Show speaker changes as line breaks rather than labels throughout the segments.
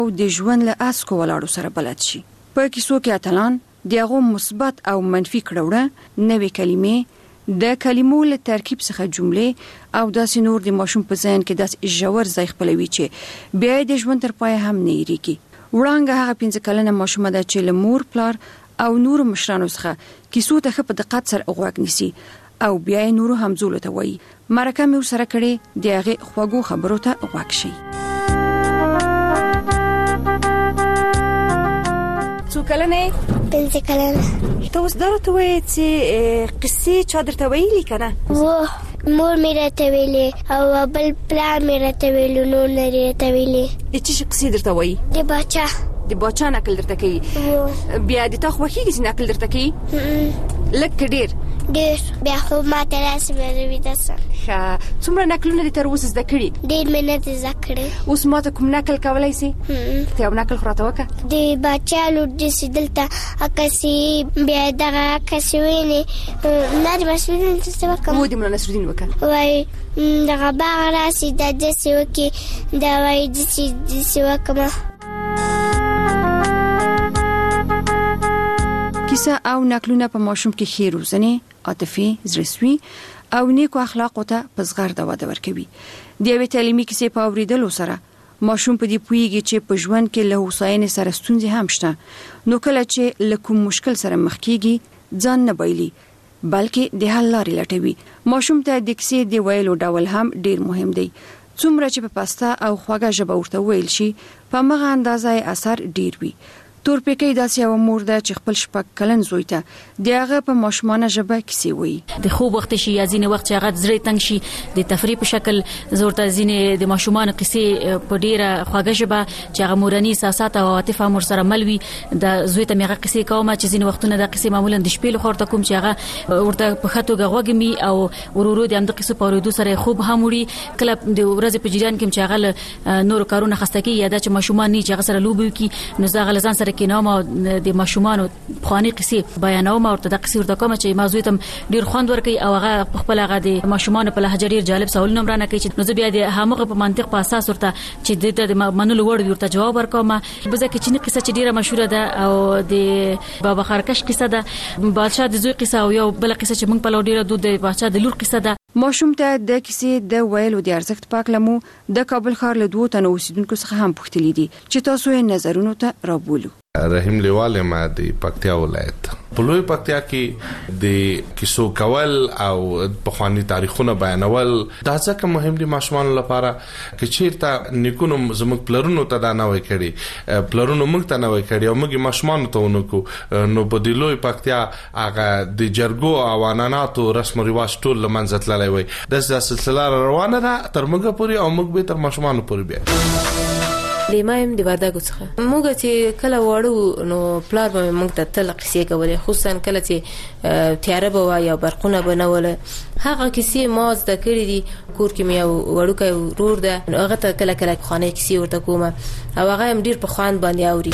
او د ژوند له اسکو ولاړو سره بلد شي. په کیسو کې اتلان دغه مثبت او منفي کړهوړه، نوې کلمې، د کلمو له ترکیب څخه جملې او داسې نور د ماشوم په ذهن کې داسې ژور ځای خپلوي چې بیا د ژوند تر پای هم نه هېرېږي. وړانګه هغه 15 کلنه ماشومه ده چې له مور، پلار او نورو مشرانو څخه کیسو ته ښه په دقت سره غوږ نیسي او بیا یې نورو همزولو ته وایي. مرکه مې ورسره کړې، د هغې خوږو خبرو ته غوږ شي. څو کلنه؟
15 کلنه.
ته اوس دا راته وایې چې قصې چا درته ویلي که نه؟
مور مې راته ویلې او بل پلار مې راته ویلو، نور نه راته ویلې.
د څه شي قصې درته وایي؟
د باچا
نقل درته کوي. بیا د تا خوښېږي چې نقل درته کوي؟ لږ که ډېر؟
ډېر. بیا خو ما ته راسې بیا ویده سم.
ښه، څومره نقلونه دې تر اوسه زده کړي؟
ډېر مې نه دي زده کړي.
اوس ما ته کوم نقل کولی سي؟ ته یو نقل خو راته وکړه.
د باچا لور داسې دلته عکسې، بیا دغه عکسې وینې نه د نصرالدین داسې وکړم.
د ملا نصرالدین وکړه.
وایي دغه باغ راسې دا داسې وکړي، دا وایي داسې وکړم.
کیسه او نقلونه په ماشوم کې ښې روزنې، عاطفي، زړهسوي او نیکو اخلاقو ته په زغرده وده ورکوي. د یوې تعلیمي کیسې په اورېدلو سره ماشوم په دې پوهیږي چې په ژوند کې له هوساینې سره ستونزې هم شته، نو کله چې له کوم مشکل سره مخ کیږي ځان نه بایلي بلکې د حل لارې لټوي. ماشوم ته د کیسې د ویلو ډول هم ډیر مهم دی. څومره چې په پاسته او خوږه ژبه ورته ویل شي په مغه اندازه اثر ډیر وي. تورپیکۍ داسې یو مور ده چې خپل 6 کلن زوی ته د هغه په ماشومانه ژبه کیسې وایي.
د خوب وخت شي یا ځینې وخت چې هغه زړه تنګ شي د تفریح په شکل زورته ځینې د ماشومانو کیسې په ډیره خوږه ژبه چې هغه مورني احساسات او عاطفه مور سره ملوي د زوی ته هغه کیسې کوم چې ځینې وختونه د کیسې معمولا د شپې لخوا ته کوم چې هغه ورته په خاطر غوږمي او ورورو د همد کیسې په اورېدو سره خوب هم وړي. کله د ورځې په جریان کې چې هغه نور کارونه خسته کی یا د ماشومان نه چې هغه سره لوبي کی نو زغه لزان سره کې نوم د ماشومانو خواني قصې بیانوم او د قصې ورته کوم چې موضوع تم ډیر خوند ورکي او هغه خپل هغه د ماشومانو په لهجه ډیر جالب سوال نمرانه کوي چې نو بیا د هغه په منطق په اساس ورته چې د منلو وړ ورته جواب ورکوم. بزه کې چې قصه چې ډیره مشهوره ده او د بابا خرکش قصه ده، بادشاہ د زوی قصه او یو بل قصه چې موږ په لوډیره د بادشاہ د لور قصه ده.
ماشوم ته د کیسې د ویلو د ارزښت پاکلمو د کابل ښار له 2 تنو اوسیدونکو څخه هم پوښتلي دي چې تاسو یې نظرونو ته رابولو.
رحیم لیوال ما د پکتیا ولایت په لوی پکتیا کې د کیسو کول او په خواني تاریخونه بیانول دا ځکه مهم دي ماشومان لپاره چې چیرته نیکونو زموږ پلرونو ته دا نه وای کړي، پلرونو موږ ته نه وای کړي او موږ ماشومان ته ونکو. نو په د لوی پکتیا هغه د جرګو او عنعناتو رسم او رواج ټول لمنځه تللی وای. د سلسله روانه ده تر موږ پورې او موږ به تر ماشومان پورې بیا
لیمایم دی وردګو څخه موږ چې کله وړو نو پلار به موږ ته تل قصې کولې، خصوصا کله چې تیاره به یا برقونه بنوله هغه کیسې ما زده کړې دي. کور کې مې یو وړوکی ورور ده، هغه ته کله کله خانه کیسې ورته کومه او هغه هم ډیر په خوان باندې اوري.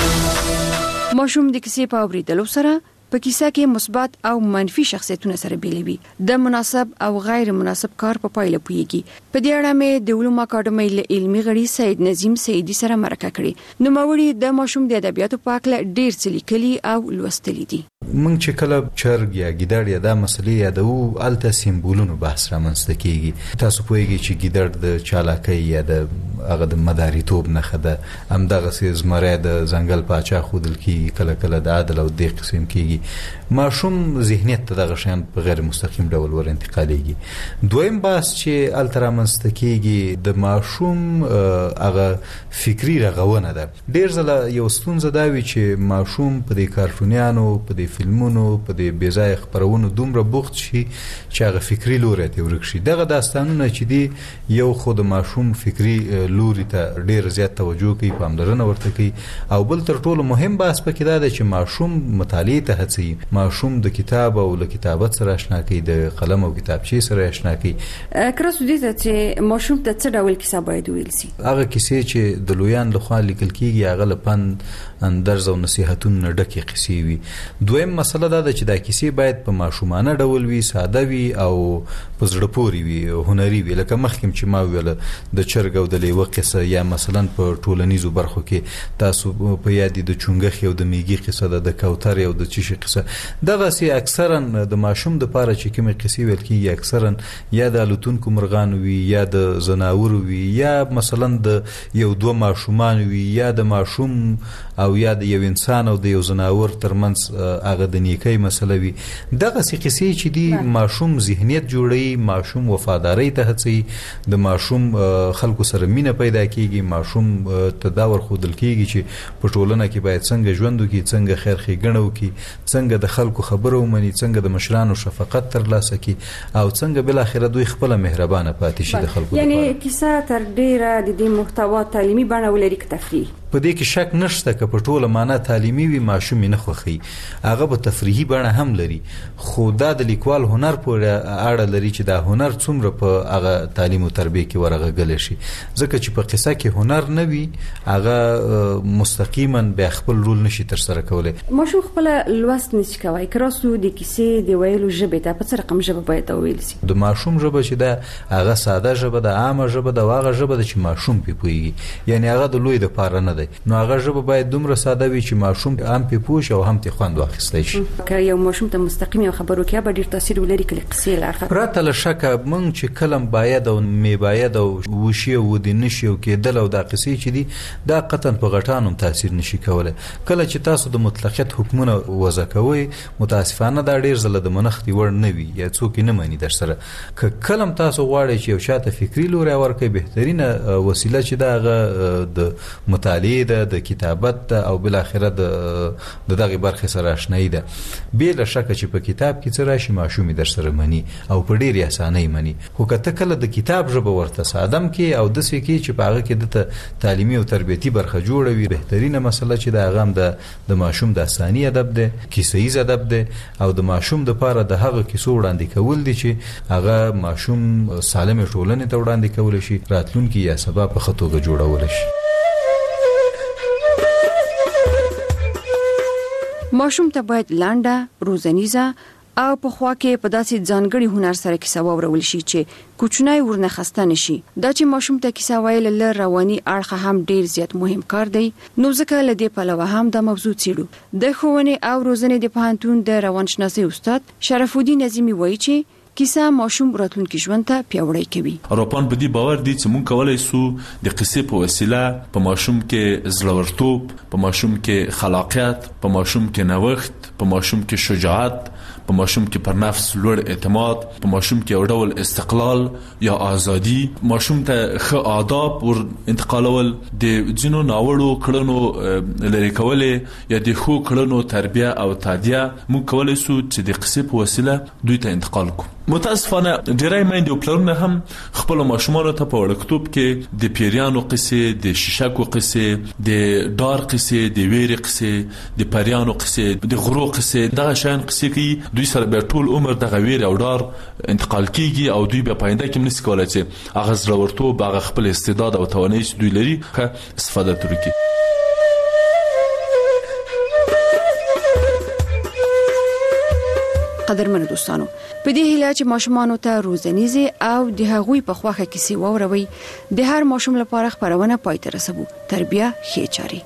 ماشوم د کیسې په اورېدلو سره په کیسه کې مثبت او منفي شخصیتونه سره بیلوي، د مناسب او غیر مناسب کار په پایله پوهیږي. په دې اړه مې د علومو اکاډمۍ له علمي غړي سید نظیم سیدی سره مرکه کړې. نو موري د ماشوم د ادبیاتو په اړه ډیر څه لیکلي او لوستلي دي.
موږ چې کله چرګ یا ګیدړ یا د مسلې یادو الته سیمبولونو بحث رامنځته کیږي. تاسو پوهیږئ چې ګیدړ د چالاکۍ یا د هغه د مداریتوب نښه ده، همدغه زمری د ځنګل پاچا خودل کیږي، کله کله د عدل او د قسم کیږي. ماشوم ذهنیت ته دغه شیان په غیر مستقیم ډول ور انتقالېږي. دویم بحث چې الته رامنځته کیږي د ماشوم هغه فکری رغونه ده. ډیر ځله یو ستونزه دا وي چې ماشوم په دې کارټونیانو، په دې فلمونو، په دې بېځایه خپرونو دومره بوخت شي چې هغه فکری لوري ته ورک شي. دغه داستانونه چې دی یو خود ماشوم فکری لوري ته ډیر زیات توجه کوي، پاملرنه ورته کوي. او بل تر ټولو مهم بحث پکې دا دی چې ماشوم مطالعه ته هڅوي، ماشوم د کتاب او له کتابت سره آشنا کوي، د قلم او کتابچې سره آشنا کوي.
کراسو دې ته چې چې ماشوم ته څه ډول کیسه باید ویل شي؟
هغه کیسې چې د لویان لخوا لیکل کیږي هغه لپاره اندرز او نصيحتونه ډکه قصې وي. دویم مسله دا ده چې دا کیسې باید په ماشومانه ډول وي، ساده وي او په زړه پورې وي، هنري وي. لکه مخکې چې ما ویل د چرګ او د لیوه قصه، یا مثلا په ټولنیزو برخو کې تاسو په یاد د چونګخ او د میږي قصه ده، د کوتر او د چشي قصه. دغه سي اکثرا د ماشوم د پاره چې کومه قصې ویل کیږي اکثرا یا د الوتونکو مرغان وي، یا د زناور وي، یا مثلا د یو دوه ماشومان وي، یا د ماشوم او یا د یو انسان او د یو زناور ترمنځ هغه د نیکۍ مسله وي. دغه سي قصې چې دی ماشوم ذهنیت جوړي، ماشوم وفاداری ته هڅي، د ماشوم خلکو سره مینه پیدا کیږي، ماشوم تداور خودل کیږي چې په ټولنه کې باید څنګه ژوند وکړي، څنګه خیر ښېګڼه وکړي، څنګه د خلکو خبرو ومني، څنګه د مشرانو شفقت ترلاسه کړي او څنګه بل اخره دوی خپل مهربانه پاتې شي د خلکو.
یعنی کیسه تر ډیره د دې محتوا تعلیمي بڼه ولري که تفریحي؟
په دې کې شک نشته که په ټوله معنا تعلیمي وي ماشوم نه خوخي، هغه به تفریحي بڼه هم لري، خو دا د لیکوال هنر پورې اړه لري چې دا هنر څومره په هغه تعلیم او تربیه کې ورغږل شي. ځکه چې په قصه کې هنر نه وي هغه مستقیما به خپل رول نشي تر سره کولای.
ماشوم خپل لوست نشي کوي، کراسو د کیسې د ویلو ژبه ته په څه رقم ژبه باید ویل شي؟ د ماشوم ژبه چې دا هغه ساده ژبه ده، عامه ژبه ده، هغه ژبه ده چې ماشوم په پوهیږي، یعنی هغه د لوی د پاره نه دی. نو هغه ژبه باید دومره ساده وي چې ماشوم هم په پوښ او هم ته خوند واخیستای شي. که یو ماشوم ته مستقیم خبرو کې به ډیر تاثیر ولري کله قصې لارخه پرته له شکه مونږ چې کلم باید او می باید او وشي او د نشي او کېدل او د قصې چې دي دا قطن په غټانم تاثیر نشي کولای. کله چې تاسو د مطلقیت حکمونه وضع کوئ متاسفانه دا ډیر زله د منختي ور نه وي یا څوک نه مانی در سره. که کلم تاسو غواړئ چې یو شاته فکری لوري ورکړئ بهترینه وسیله چې دا د مطالعه د کتابت او بل اخره د دغه برخه سره آشنایی ده. بل شک چې په کتاب کې څه راشي ماشومي در سره مني او په ډیر اسانۍ مني. خو کته کله د کتاب ژبه ورته سادم کې او د څه کې چې په هغه کې د تعلیمي او تربیتی برخه جوړوي بهترینه مسله چې دا غم د ماشوم د اسانی ادب ده، کیسې ادب ده او د ماشوم د پاره د هغه کیسو وړاندې کول دي چې هغه ماشوم سالم ټولنې ته وړاندې کول شي، راتلونکي یا سبا په خطوګه جوړول شي. ماشوم ته باید لانډه، روزنیزه او په خوا کې په داسې ځانګړي هنر سره کیسه واورول شي چې کوچنی ورنه خسته نشي. دا چې ماشوم ته کیسه ویل له رواني اړخ هم ډیر زیات مهم کار دی. نو ځکه لدې په لوه هم د موضوع څیړو د ښوونې او روزنې د پوهنتون د روانشناسي استاد شرف الدین نظیمی وایي چې کیسه ماشوم راتلونکي ژوند ته پیاوړی کوي.
اروپان په دې باور دي چې مونږ کولای سو د قصې په وسیله په ماشوم کې زړورتوب، په ماشوم کې خلاقیت، په ماشوم کې نوښت، په ماشوم کې شجاعت، په ماشوم کې پر نفس لوړ اعتماد، په ماشوم کې یو ډول استقلال یا ازادي، ماشوم ته ښه آداب ور انتقالول، د ځینو ناوړو کړنو لري کولې یا د ښو کړنو تربیه او تعدیه مونږ کولای سو چې د قصې په وسیله دوی ته انتقال کوو. متاسفانه ډیری میندې او پلرونه هم خپل ماشومانو ته په وړکتوب کې د پیریانو قصې، د شیشکو قصې، د ډار قصې، د ویرې قصې، د پریانو قصې، د غرو قصې، دغه شان قصې کوي. دوی سره به ټول عمر دغه ویرې او ډار انتقال کیږي او دوی به پاینده کې نشي کولای چې هغه زړورتوب، هغه خپل استعداد او توانایي چې دوی لري ښه استفاده ترکي.
قدرمن دوستانو، په دې هیله چې ماشومانو ته روزنیزه او د هغوی په خواخه کیسې واوروي، د هر ماشوم لپاره خبرونه پای ته رسوي. تربیه ښه چاري.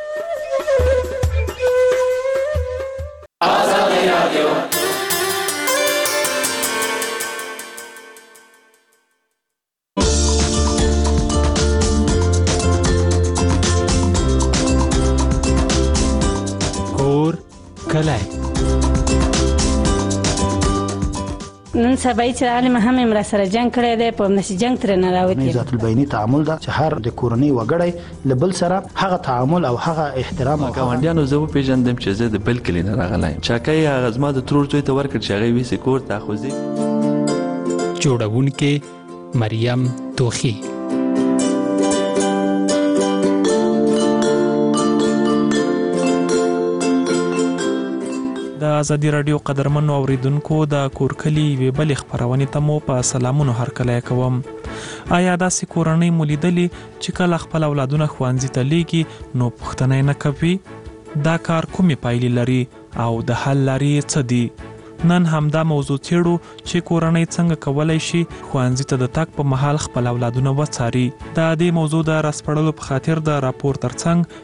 کور کله
نن سبا چې عالم هم امر سره جنگ کړی دی، په نشي جنگ تر نه راوتی.
ذات البینی تعامل دا چې هر د کورنۍ وګړی لبل سره هغه تعامل او هغه احترام او
ګاونډیانو زه پیژندم چې زه د بل کلی نه راغلی چاکای هغه زما د ترور زوی ته ورکړ چې هغه وی سکور ته خوځي.
جوړونکې مریم توخی. د ازادي رادیو قدرمنو اوریدونکو د کورکلی وی بل خبرونه ته مو په سلامونو هرکلی کوم. آیا داسې کورنۍ مولیدلې چې کله خپل اولادونه ښوونځي ته لیږي نو پوښتنه نه کوي دا کار کومې پایلې لري او د حل لارې څه دي؟ نن همدا موضوع څېړو چې کورنۍ څنګه کولای شي ښوونځي ته د تګ په مهال خپل اولادونه وڅاري. د دې موضوع د راسپړلو په خاطر د راپور ترڅنګ